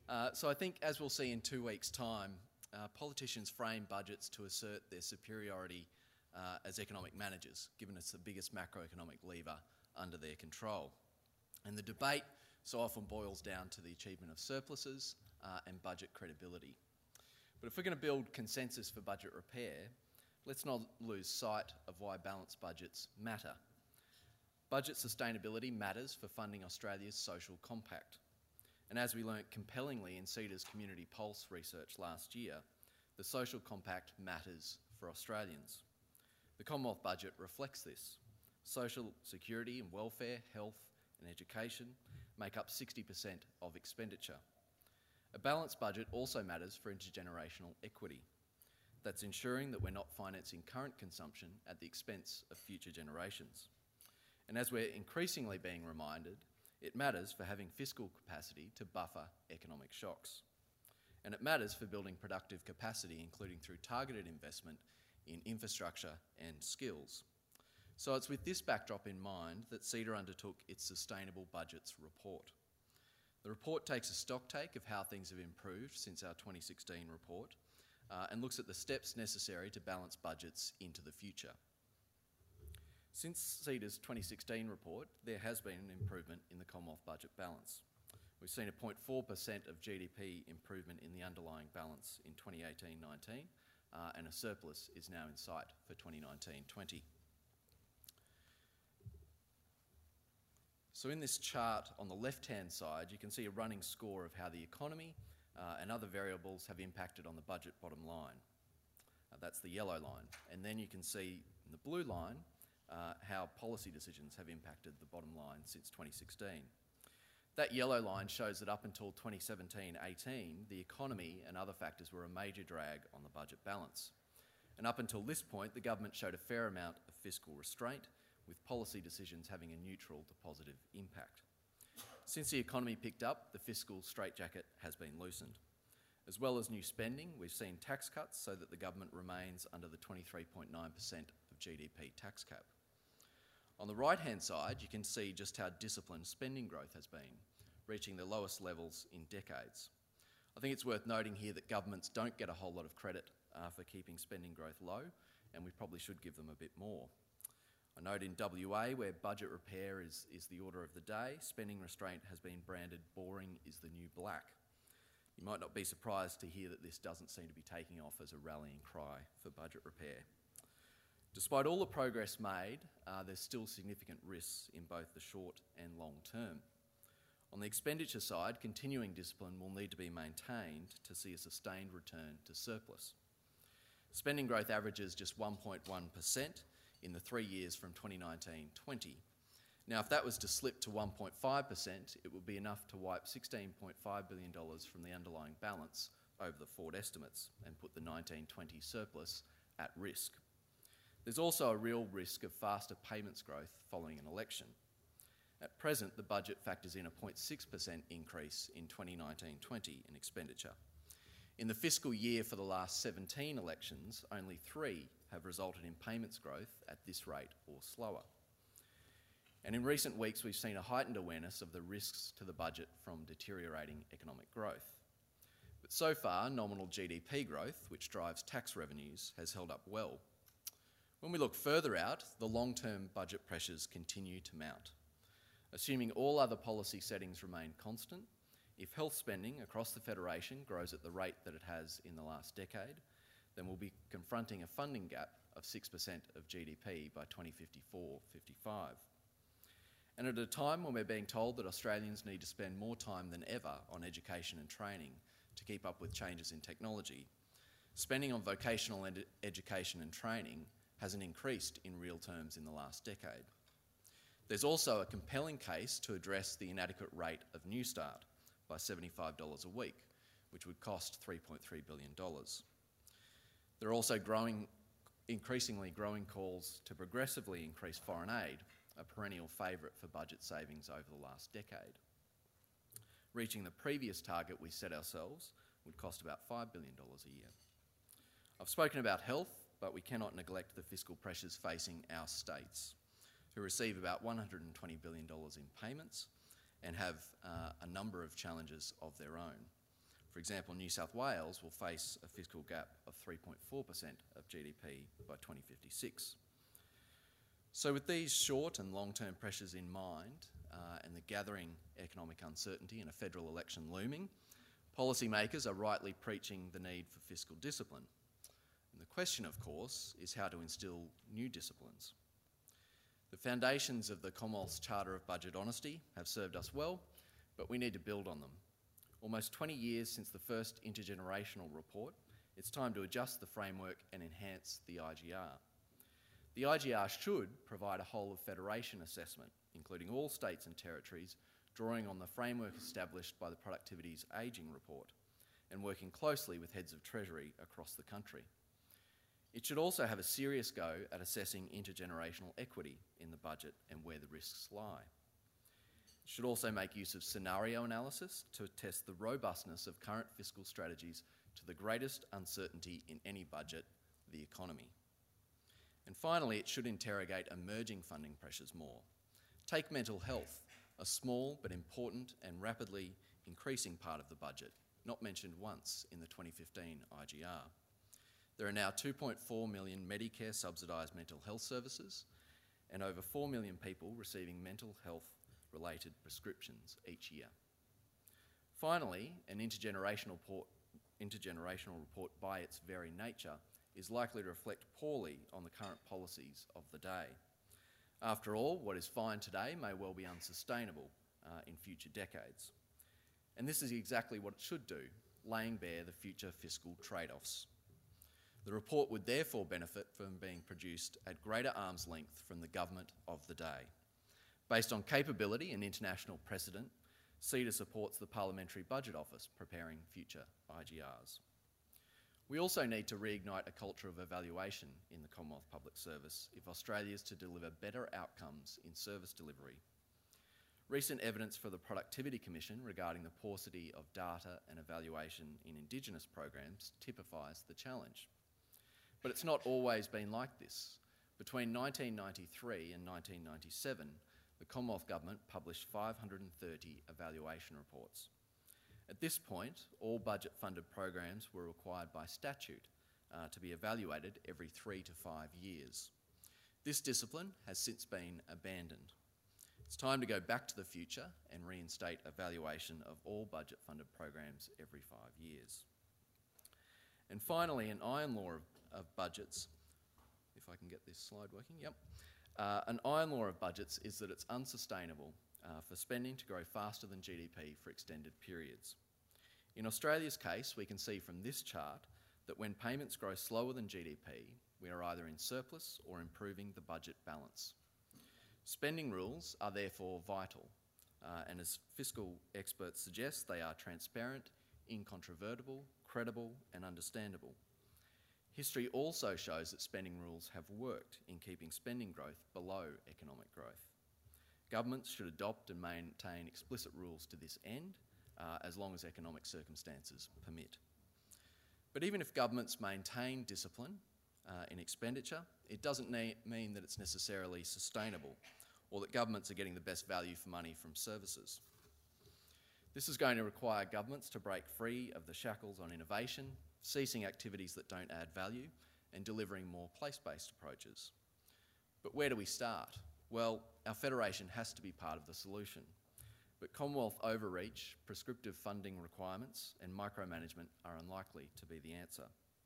So I think, as we'll see in 2 weeks' time, politicians frame budgets to assert their superiority as economic managers, given it's the biggest macroeconomic lever under their control. And the debate so often boils down to the achievement of surpluses and budget credibility. But if we're going to build consensus for budget repair, let's not lose sight of why balanced budgets matter. Budget sustainability matters for funding Australia's social compact. And as we learnt compellingly in CEDA's Community Pulse research last year, the social compact matters for Australians. The Commonwealth budget reflects this. Social security and welfare, health and education make up 60% of expenditure. A balanced budget also matters for intergenerational equity. That's ensuring that we're not financing current consumption at the expense of future generations. And as we're increasingly being reminded, it matters for having fiscal capacity to buffer economic shocks. And it matters for building productive capacity, including through targeted investment in infrastructure and skills. So it's with this backdrop in mind that CEDA undertook its Sustainable Budgets report. The report takes a stocktake of how things have improved since our 2016 report and looks at the steps necessary to balance budgets into the future. Since CEDA's 2016 report, there has been an improvement in the Commonwealth budget balance. We've seen a 0.4% of GDP improvement in the underlying balance in 2018-19, and a surplus is now in sight for 2019-20. So in this chart on the left-hand side, you can see a running score of how the economy and other variables have impacted on the budget bottom line. That's the yellow line. And then you can see in the blue line how policy decisions have impacted the bottom line since 2016. That yellow line shows that up until 2017-18, the economy and other factors were a major drag on the budget balance. And up until this point, the government showed a fair amount of fiscal restraint, with policy decisions having a neutral to positive impact. Since the economy picked up, the fiscal straitjacket has been loosened. As well as new spending, we've seen tax cuts so that the government remains under the 23.9% of GDP tax cap. On the right-hand side, you can see just how disciplined spending growth has been, reaching the lowest levels in decades. I think it's worth noting here that governments don't get a whole lot of credit for keeping spending growth low, and we probably should give them a bit more. I note in WA, where budget repair is the order of the day, spending restraint has been branded boring is the new black. You might not be surprised to hear that this doesn't seem to be taking off as a rallying cry for budget repair. Despite all the progress made, there's still significant risks in both the short and long term. On the expenditure side, continuing discipline will need to be maintained to see a sustained return to surplus. Spending growth averages just 1.1%, in the 3 years from 2019-20. Now, if that was to slip to 1.5%, it would be enough to wipe $16.5 billion from the underlying balance over the forward estimates and put the 19-20 surplus at risk. There's also a real risk of faster payments growth following an election. At present, the budget factors in a 0.6% increase in 2019-20 in expenditure. In the fiscal year for the last 17 elections, only 3 have resulted in payments growth at this rate or slower. And in recent weeks, we've seen a heightened awareness of the risks to the budget from deteriorating economic growth. But so far, nominal GDP growth, which drives tax revenues, has held up well. When we look further out, the long-term budget pressures continue to mount. Assuming all other policy settings remain constant, if health spending across the Federation grows at the rate that it has in the last decade, then we'll be confronting a funding gap of 6% of GDP by 2054-55. And at a time when we're being told that Australians need to spend more time than ever on education and training to keep up with changes in technology, spending on vocational education and training hasn't increased in real terms in the last decade. There's also a compelling case to address the inadequate rate of New Start by $75 a week, which would cost $3.3 billion. There are also increasingly growing calls to progressively increase foreign aid, a perennial favourite for budget savings over the last decade. Reaching the previous target we set ourselves would cost about $5 billion a year. I've spoken about health, but we cannot neglect the fiscal pressures facing our states, who receive about $120 billion in payments and have a number of challenges of their own. For example, New South Wales will face a fiscal gap of 3.4% of GDP by 2056. So with these short and long-term pressures in mind and the gathering economic uncertainty and a federal election looming, policymakers are rightly preaching the need for fiscal discipline. And the question, of course, is how to instil new disciplines. The foundations of the Commonwealth's Charter of Budget Honesty have served us well, but we need to build on them. Almost 20 years since the first intergenerational report, it's time to adjust the framework and enhance the IGR. The IGR should provide a whole-of-federation assessment, including all states and territories, drawing on the framework established by the Productivity's Ageing Report and working closely with heads of Treasury across the country. It should also have a serious go at assessing intergenerational equity in the budget and where the risks lie. It should also make use of scenario analysis to test the robustness of current fiscal strategies to the greatest uncertainty in any budget, the economy. And finally, it should interrogate emerging funding pressures more. Take mental health, a small but important and rapidly increasing part of the budget, not mentioned once in the 2015 IGR. There are now 2.4 million Medicare subsidised mental health services and over 4 million people receiving mental health related prescriptions each year. Finally, an intergenerational report by its very nature is likely to reflect poorly on the current policies of the day. After all, what is fine today may well be unsustainable in future decades. And this is exactly what it should do, laying bare the future fiscal trade-offs. The report would therefore benefit from being produced at greater arm's length from the government of the day. Based on capability and international precedent, CEDA supports the Parliamentary Budget Office preparing future IGRs. We also need to reignite a culture of evaluation in the Commonwealth Public Service if Australia is to deliver better outcomes in service delivery. Recent evidence for the Productivity Commission regarding the paucity of data and evaluation in Indigenous programs typifies the challenge. But it's not always been like this. Between 1993 and 1997, the Commonwealth Government published 530 evaluation reports. At this point, all budget-funded programs were required by statute to be evaluated every 3 to 5 years. This discipline has since been abandoned. It's time to go back to the future and reinstate evaluation of all budget-funded programs every 5 years. And finally, an iron law of budgets, if I can get this slide working, yep. An iron law of budgets is that it's unsustainable for spending to grow faster than GDP for extended periods. In Australia's case, we can see from this chart that when payments grow slower than GDP, we are either in surplus or improving the budget balance. Spending rules are therefore vital, and as fiscal experts suggest, they are transparent, incontrovertible, credible, and understandable. History also shows that spending rules have worked in keeping spending growth below economic growth. Governments should adopt and maintain explicit rules to this end, as long as economic circumstances permit. But even if governments maintain discipline in expenditure, it doesn't mean that it's necessarily sustainable or that governments are getting the best value for money from services. This is going to require governments to break free of the shackles on innovation, ceasing activities that don't add value, and delivering more place-based approaches. But where do we start? Well, our federation has to be part of the solution. But Commonwealth overreach, prescriptive funding requirements, and micromanagement are unlikely to be the answer.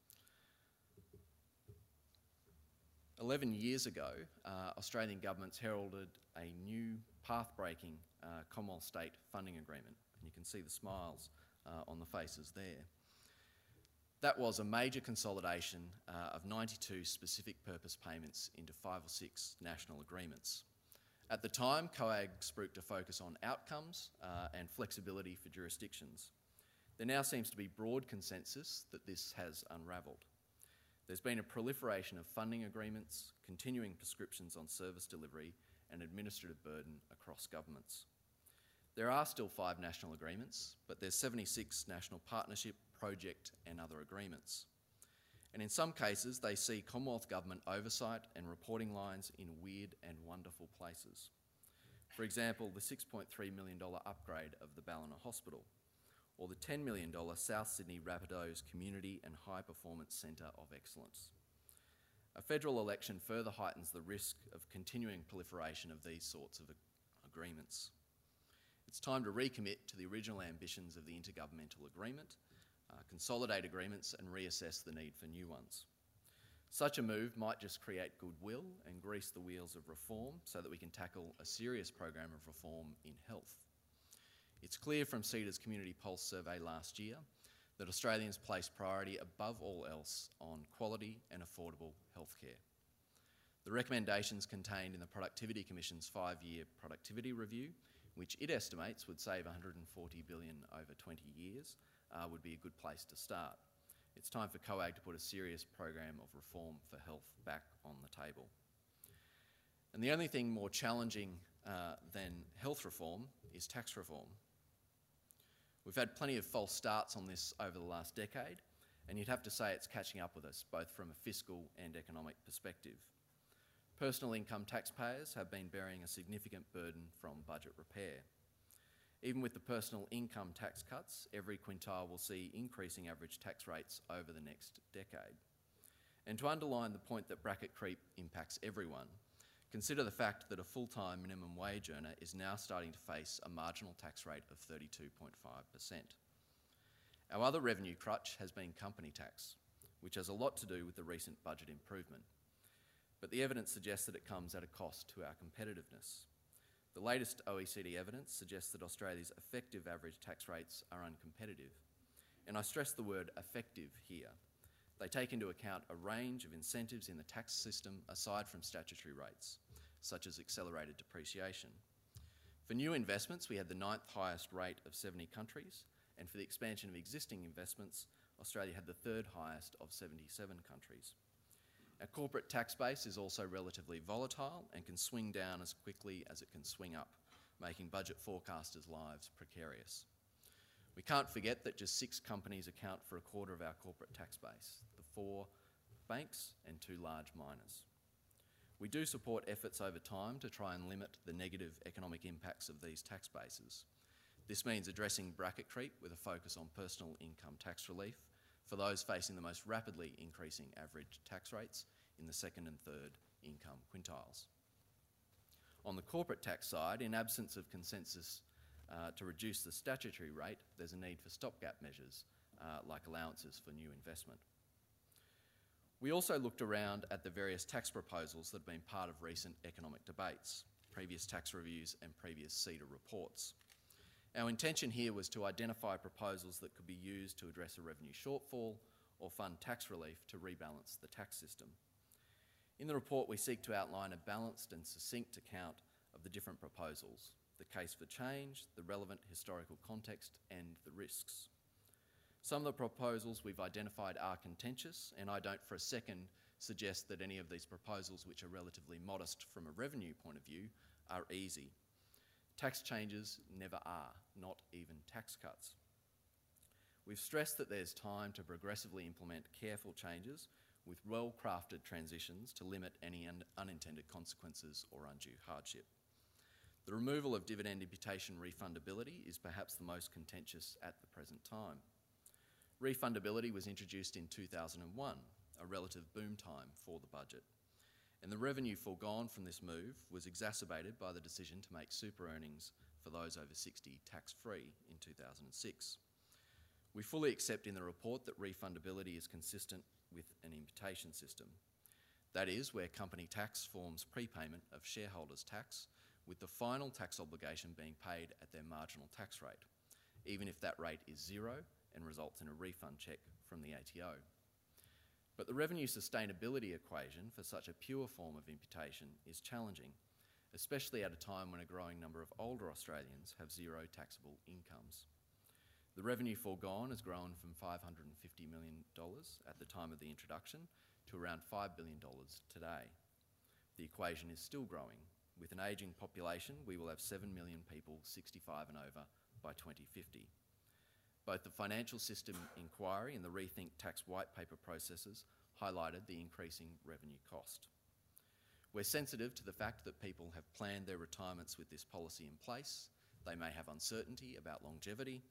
11 years ago, Australian governments heralded a new path-breaking Commonwealth state funding agreement. And you can see the smiles on the faces there. That was a major consolidation of 92 specific purpose payments into 5 or 6 national agreements. At the time, COAG spruiked a focus on outcomes and flexibility for jurisdictions. There now seems to be broad consensus that this has unravelled. There's been a proliferation of funding agreements, continuing prescriptions on service delivery, and administrative burden across governments. There are still 5 national agreements, but there's 76 national partnership, project and other agreements. And in some cases, they see Commonwealth Government oversight and reporting lines in weird and wonderful places. For example, the $6.3 million upgrade of the Ballina Hospital, or the $10 million South Sydney Rapidos Community and High Performance Centre of Excellence. A federal election further heightens the risk of continuing proliferation of these sorts of agreements. It's time to recommit to the original ambitions of the Intergovernmental Agreement, consolidate agreements and reassess the need for new ones. Such a move might just create goodwill and grease the wheels of reform so that we can tackle a serious program of reform in health. It's clear from CEDA's Community Pulse survey last year that Australians place priority above all else on quality and affordable healthcare. The recommendations contained in the Productivity Commission's 5-year productivity review, which it estimates would save $140 billion over 20 years, would be a good place to start. It's time for COAG to put a serious program of reform for health back on the table. And the only thing more challenging than health reform is tax reform. We've had plenty of false starts on this over the last decade, and you'd have to say it's catching up with us, both from a fiscal and economic perspective. Personal income taxpayers have been bearing a significant burden from budget repair. Even with the personal income tax cuts, every quintile will see increasing average tax rates over the next decade. And to underline the point that bracket creep impacts everyone, consider the fact that a full-time minimum wage earner is now starting to face a marginal tax rate of 32.5%. Our other revenue crutch has been company tax, which has a lot to do with the recent budget improvement. But the evidence suggests that it comes at a cost to our competitiveness. The latest OECD evidence suggests that Australia's effective average tax rates are uncompetitive. And I stress the word effective here. They take into account a range of incentives in the tax system aside from statutory rates, such as accelerated depreciation. For new investments, we had the 9th highest rate of 70 countries, and for the expansion of existing investments, Australia had the 3rd highest of 77 countries. Our corporate tax base is also relatively volatile and can swing down as quickly as it can swing up, making budget forecasters' lives precarious. We can't forget that just 6 companies account for a quarter of our corporate tax base, the 4 banks and 2 large miners. We do support efforts over time to try and limit the negative economic impacts of these tax bases. This means addressing bracket creep with a focus on personal income tax relief for those facing the most rapidly increasing average tax rates in the 2nd and 3rd income quintiles. On the corporate tax side, in absence of consensus to reduce the statutory rate, there's a need for stopgap measures like allowances for new investment. We also looked around at the various tax proposals that have been part of recent economic debates, previous tax reviews and previous CEDA reports. Our intention here was to identify proposals that could be used to address a revenue shortfall or fund tax relief to rebalance the tax system. In the report, we seek to outline a balanced and succinct account of the different proposals, the case for change, the relevant historical context, and the risks. Some of the proposals we've identified are contentious, and I don't for a second suggest that any of these proposals, which are relatively modest from a revenue point of view, are easy. Tax changes never are, not even tax cuts. We've stressed that there's time to progressively implement careful changes with well-crafted transitions to limit any unintended consequences or undue hardship. The removal of dividend imputation refundability is perhaps the most contentious at the present time. Refundability was introduced in 2001, a relative boom time for the budget. And the revenue foregone from this move was exacerbated by the decision to make super earnings for those over 60 tax-free in 2006. We fully accept in the report that refundability is consistent with an imputation system. That is, where company tax forms prepayment of shareholders' tax, with the final tax obligation being paid at their marginal tax rate, even if that rate is 0 and results in a refund cheque from the ATO. But the revenue sustainability equation for such a pure form of imputation is challenging, especially at a time when a growing number of older Australians have 0 taxable incomes. The revenue foregone has grown from $550 million at the time of the introduction to around $5 billion today. The equation is still growing. With an ageing population, we will have 7 million people 65 and over by 2050. Both the Financial System Inquiry and the Rethink Tax White Paper processes highlighted the increasing revenue cost. We're sensitive to the fact that people have planned their retirements with this policy in place. They may have uncertainty about longevity,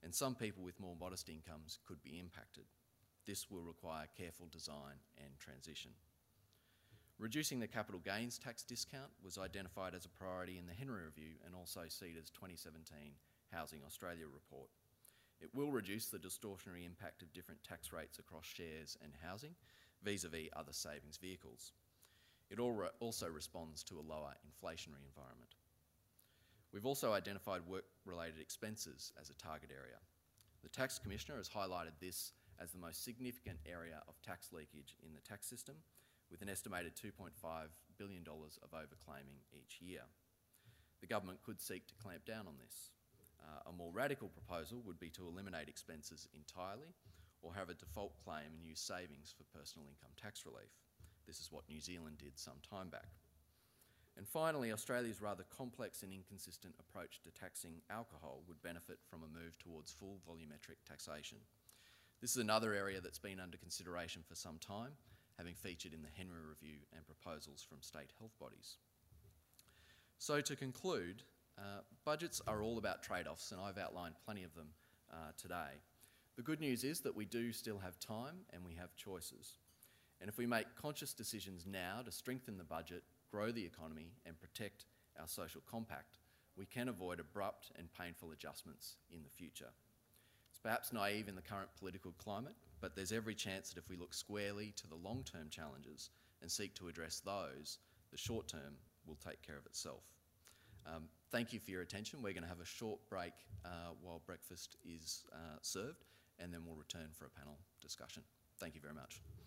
and some people with more modest incomes could be impacted. This will require careful design and transition. Reducing the capital gains tax discount was identified as a priority in the Henry Review and also CEDA's 2017 Housing Australia report. It will reduce the distortionary impact of different tax rates across shares and housing vis-à-vis other savings vehicles. It also responds to a lower inflationary environment. We've also identified work-related expenses as a target area. The Tax Commissioner has highlighted this as the most significant area of tax leakage in the tax system, with an estimated $2.5 billion of overclaiming each year. The government could seek to clamp down on this. A more radical proposal would be to eliminate expenses entirely or have a default claim and use savings for personal income tax relief. This is what New Zealand did some time back. And finally, Australia's rather complex and inconsistent approach to taxing alcohol would benefit from a move towards full volumetric taxation. This is another area that's been under consideration for some time, having featured in the Henry Review and proposals from state health bodies. So to conclude, budgets are all about trade-offs, and I've outlined plenty of them today. The good news is that we do still have time and we have choices. And if we make conscious decisions now to strengthen the budget, grow the economy and protect our social compact, we can avoid abrupt and painful adjustments in the future. It's perhaps naive in the current political climate, but there's every chance that if we look squarely to the long-term challenges and seek to address those, the short term will take care of itself. Thank you for your attention. We're going to have a short break while breakfast is served, and then we'll return for a panel discussion. Thank you very much.